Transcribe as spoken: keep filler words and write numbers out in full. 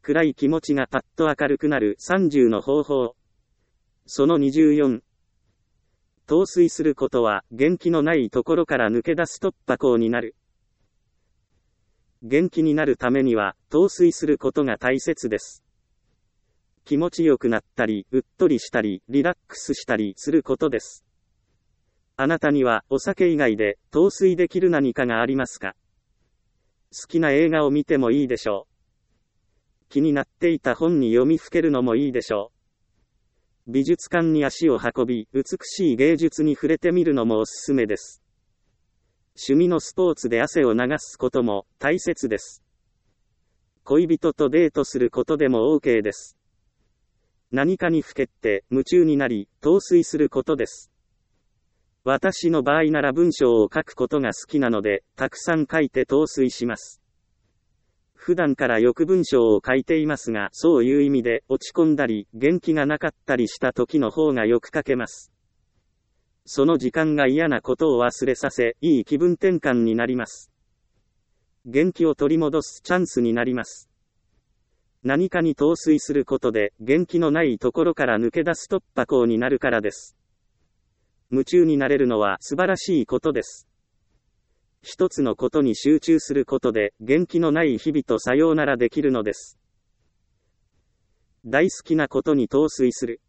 暗い気持ちがパッと明るくなるさんじゅうの方法。そのにじゅうよん。陶酔することは元気のないところから抜け出す突破口になる。元気になるためには陶酔することが大切です。気持ちよくなったり、うっとりしたり、リラックスしたりすることです。あなたにはお酒以外で陶酔できる何かがありますか？好きな映画を見てもいいでしょう。気になっていた本に読みふけるのもいいでしょう。美術館に足を運び、美しい芸術に触れてみるのもおすすめです。趣味のスポーツで汗を流すことも大切です。恋人とデートすることでも OK です。何かにふけって夢中になり、陶酔することです。私の場合なら文章を書くことが好きなので、たくさん書いて陶酔します。普段からよく文章を書いていますが、そういう意味で落ち込んだり、元気がなかったりした時の方がよく書けます。その時間が嫌なことを忘れさせ、いい気分転換になります。元気を取り戻すチャンスになります。何かに陶酔することで、元気のないところから抜け出す突破口になるからです。夢中になれるのは素晴らしいことです。一つのことに集中することで、元気のない日々とさようならできるのです。大好きなことに陶酔する。